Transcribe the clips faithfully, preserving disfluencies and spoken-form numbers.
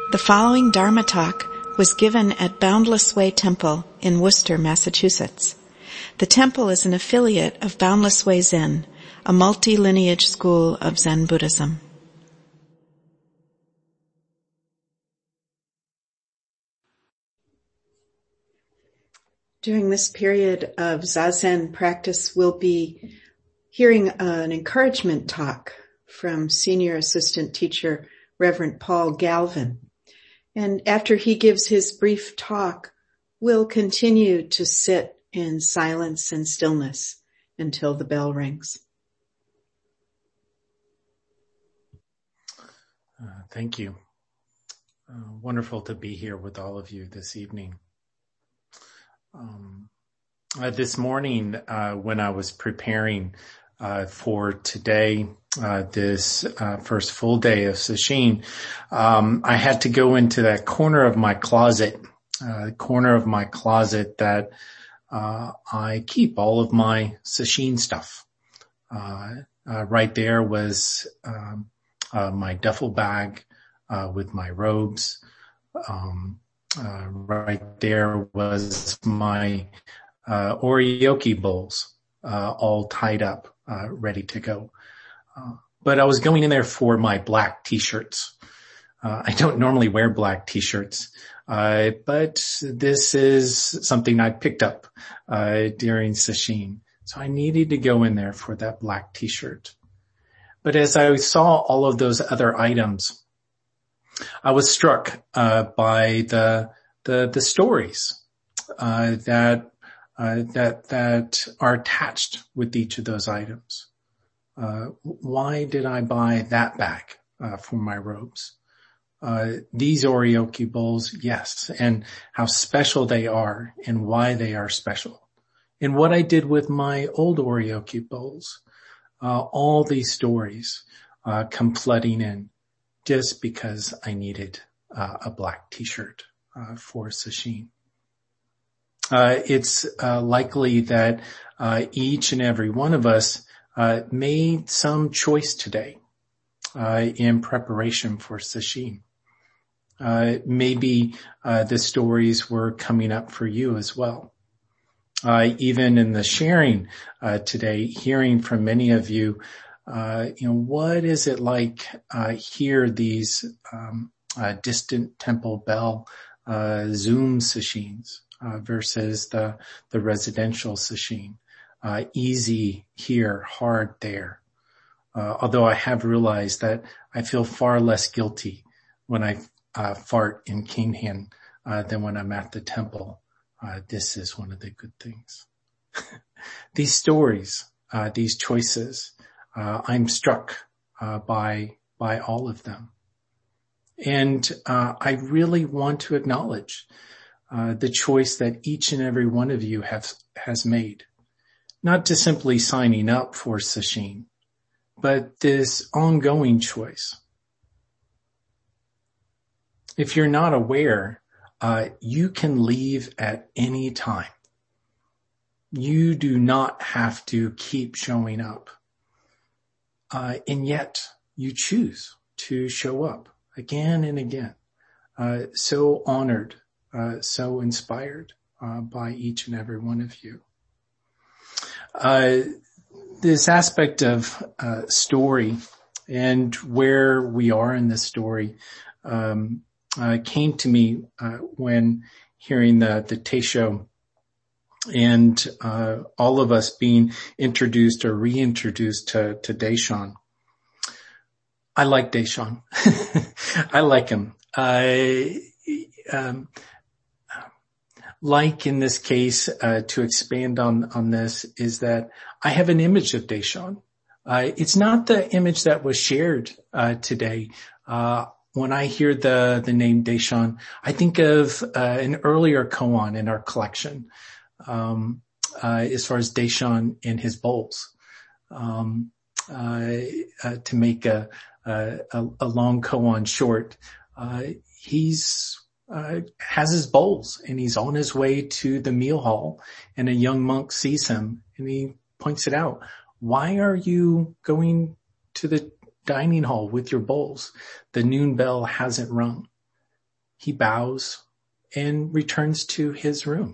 The following Dharma talk was given at Boundless Way Temple in Worcester, Massachusetts. The temple is an affiliate of Boundless Way Zen, a multi-lineage school of Zen Buddhism. During this period of Zazen practice, we'll be hearing an encouragement talk from Senior Assistant Teacher Reverend Paul Galvin. And after he gives his brief talk, we'll continue to sit in silence and stillness until the bell rings. Uh, thank you. Uh, wonderful to be here with all of you this evening. Um, uh, this morning, uh, when I was preparing uh, for today, uh, this uh, first full day of sesshin, um, I had to go into that corner of my closet, uh, corner of my closet that uh, I keep all of my sesshin stuff. Uh, uh, right there was um, uh, my duffel bag uh, with my robes. Um, Uh, right there was my uh, oryoki bowls, uh, all tied up, uh, ready to go. Uh, but I was going in there for my black t-shirts. Uh, I don't normally wear black t-shirts, uh, but this is something I picked up uh, during sesshin. So I needed to go in there for that black t-shirt. But as I saw all of those other items, I was struck uh, by the the the stories uh, that uh, that that are attached with each of those items. Uh, why did I buy that bag uh, for my robes? Uh, these oryoki bowls, yes, and how special they are, and why they are special, and what I did with my old oryoki bowls. Uh, all these stories uh, come flooding in. Just because I needed uh, a black t-shirt uh, for sesshin. Uh, it's uh, likely that uh, each and every one of us uh, made some choice today uh, in preparation for sesshin. Uh, maybe uh, the stories were coming up for you as well. Uh, even in the sharing uh, today, hearing from many of you, Uh, you know, what is it like, uh, here, these, um, uh, distant temple bell, uh, Zoom sesshins, uh, versus the, the residential sesshin, uh, easy here, hard there. Uh, although I have realized that I feel far less guilty when I, uh, fart in Kinghan, uh, than when I'm at the temple. Uh, this is one of the good things. These stories, uh, these choices, Uh, I'm struck uh, by by all of them, and uh, I really want to acknowledge uh, the choice that each and every one of you have has made, not just simply signing up for sesshin, but this ongoing choice. If you're not aware, uh, you can leave at any time. You do not have to keep showing up. Uh, and yet you choose to show up again and again. Uh, so honored, uh, so inspired, uh, by each and every one of you. Uh, this aspect of, uh, story and where we are in this story, um, uh, came to me, uh, when hearing the, the Teisho and uh all of us being introduced or reintroduced to, to Deshan. I like Deshan. I like him. I, um, like in this case, uh, to expand on, on this is that I have an image of Deshan. Uh, it's not the image that was shared, uh, today. Uh, when I hear the, the name Deshan, I think of, uh, an earlier koan in our collection. Um, uh, as far as Deshan and his bowls, um, uh, uh, to make a, a, a long koan short, uh, he's, uh, has his bowls and he's on his way to the meal hall and a young monk sees him and he points it out. Why are you going to the dining hall with your bowls? The noon bell hasn't rung. he bows and returns to his room.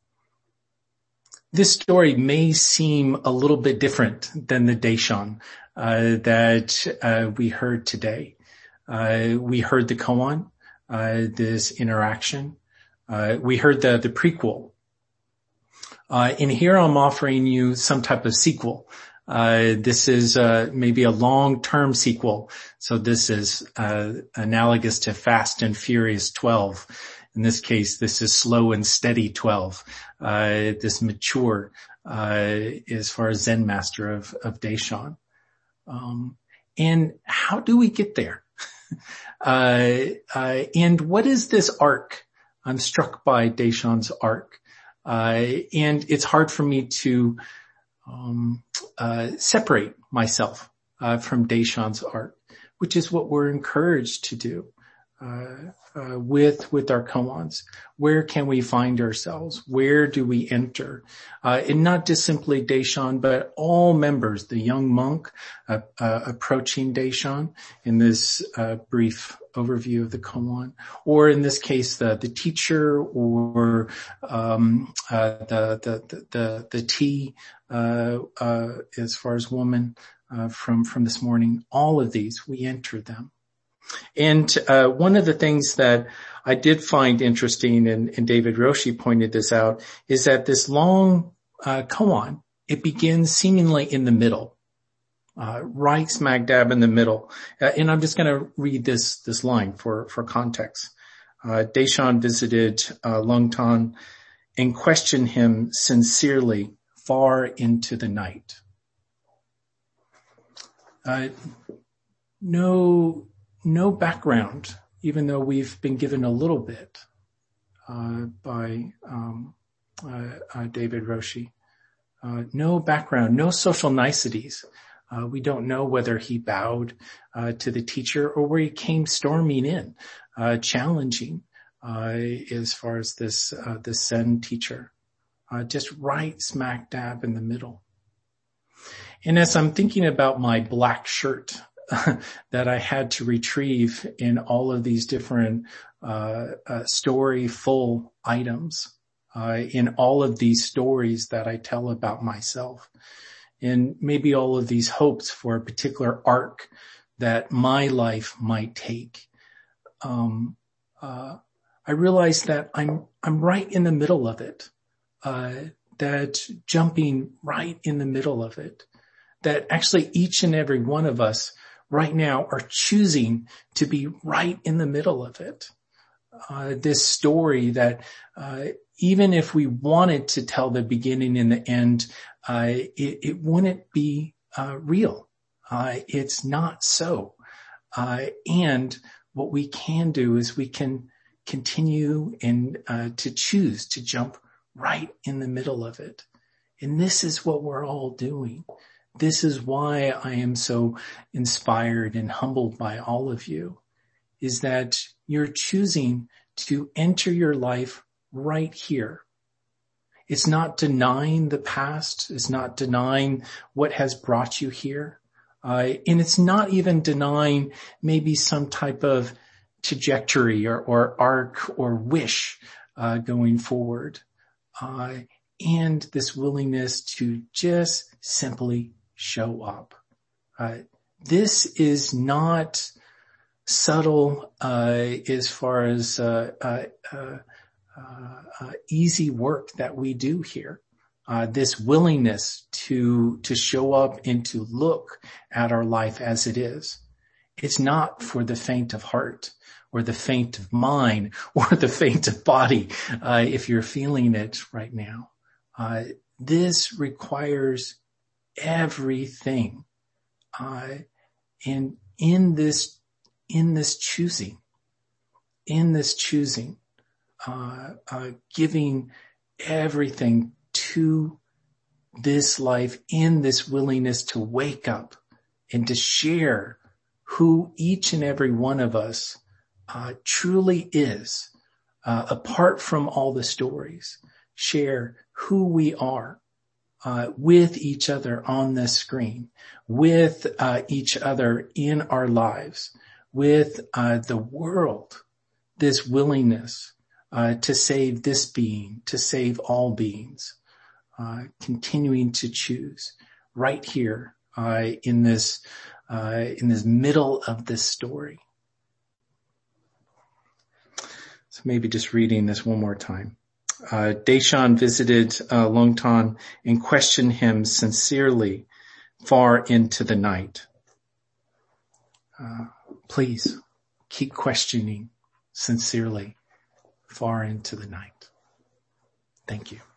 This story may seem a little bit different than the Daishon uh, that uh, we heard today. Uh, we heard the koan, uh, this interaction. Uh, we heard the, the prequel. Uh, and here I'm offering you some type of sequel. Uh, this is, uh, maybe a long-term sequel. So this is, uh, analogous to Fast and Furious twelve. In this case, this is Slow and Steady twelve. Uh, this mature, uh, as far as Zen master of, of Daishon. Um, and how do we get there? uh, uh, and what is this arc? I'm struck by Daishon's arc. Uh, and it's hard for me to, um, uh, separate myself, uh, from Daishon's arc, which is what we're encouraged to do, uh, uh, with, with our koans. Where can we find ourselves? Where do we enter? Uh, and not just simply Daishon, but all members, the young monk, uh, uh, approaching Daishon in this, uh, brief overview of the koan, or in this case, the, the teacher, or, um, uh, the, the, the, the tea, uh, uh, as far as woman, uh, from, from this morning. All of these, we enter them. And, uh, one of the things that I did find interesting, and, and David Roshi pointed this out, is that this long, uh, koan, it begins seemingly in the middle. Uh, right smack dab in the middle. Uh, and I'm just going to read this, this line for, for context. Uh, Daishon visited, uh, Lungtan and questioned him sincerely far into the night. Uh, no, no background, even though we've been given a little bit, uh, by, um, uh, uh David Roshi. Uh, no background, no social niceties. Uh, we don't know whether he bowed uh, to the teacher or where he came storming in, uh, challenging uh, as far as this uh, this Zen teacher, uh, just right smack dab in the middle. And as I'm thinking about my black shirt that I had to retrieve in all of these different uh, uh, story-full items, uh, in all of these stories that I tell about myself, and maybe all of these hopes for a particular arc that my life might take. Um, uh, I realize that I'm, I'm right in the middle of it, uh, that jumping right in the middle of it, that actually each and every one of us right now are choosing to be right in the middle of it. Uh, this story that, uh, even if we wanted to tell the beginning and the end, uh, it, it wouldn't be, uh, real. Uh, it's not so. Uh, and what we can do is we can continue and, uh, to choose to jump right in the middle of it. And this is what we're all doing. This is why I am so inspired and humbled by all of you, is that you're choosing to enter your life right here. It's not denying the past. It's not denying what has brought you here. Uh, and it's not even denying maybe some type of trajectory or, or arc or wish, uh, going forward. Uh, and this willingness to just simply show up. Uh, this is not subtle, uh, as far as, uh, uh, uh, uh, uh easy work that we do here. Uh, this willingness to, to show up and to look at our life as it is. It's not for the faint of heart or the faint of mind or the faint of body, uh, if you're feeling it right now. Uh, this requires everything. Uh, and in this, in this choosing, in this choosing, uh, uh, giving everything to this life, in this willingness to wake up and to share who each and every one of us uh, truly is, uh, apart from all the stories, share who we are uh, with each other on this screen, with uh, each other in our lives, with uh, the world this willingness uh, to save this being, to save all beings, uh, continuing to choose right here uh, in this uh, in this middle of this story. So maybe just reading this one more time. Uh, Deshan visited uh, Longtan and questioned him sincerely far into the night. Uh, please keep questioning sincerely far into the night. Thank you.